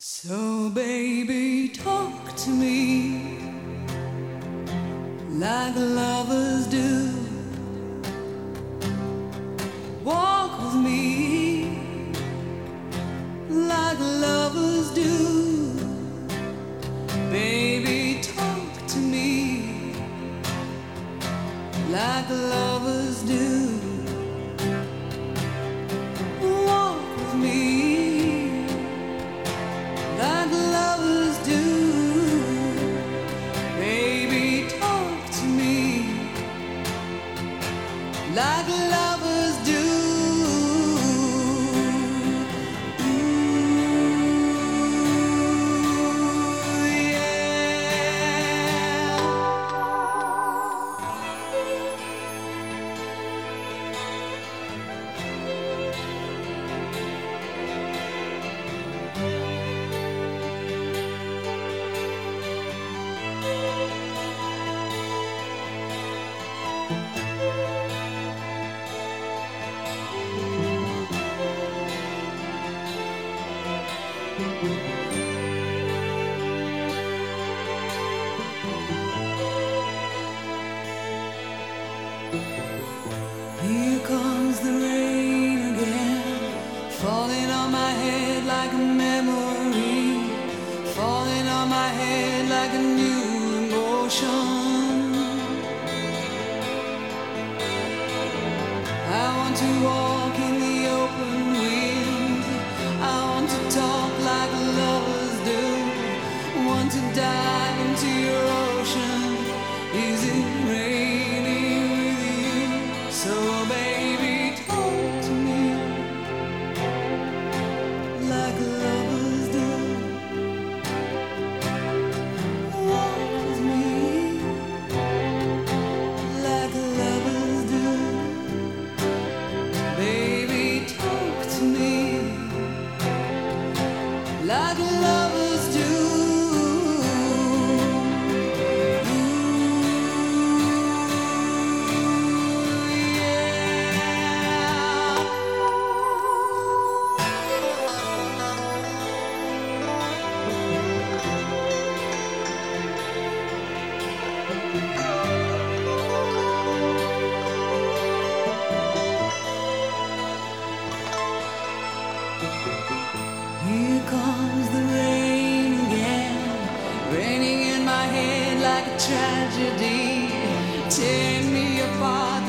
So baby, talk to me like lovers do. Walk with me like lovers do. Baby, talk to me like lovers do. Walk with me like lovers do. Baby, talk to me like lovers do. Here comes the rain again, falling on my head like a memory, falling on my head like a new emotion. I want to walk in the open wind, I want to talk like lovers do, want to dive into your ocean. Is it raining with you? So baby, talk to me like lovers do. Walk with me like lovers do. Baby, talk to me like lovers do. Here comes the rain again, raining in my head like a tragedy, tearing me apart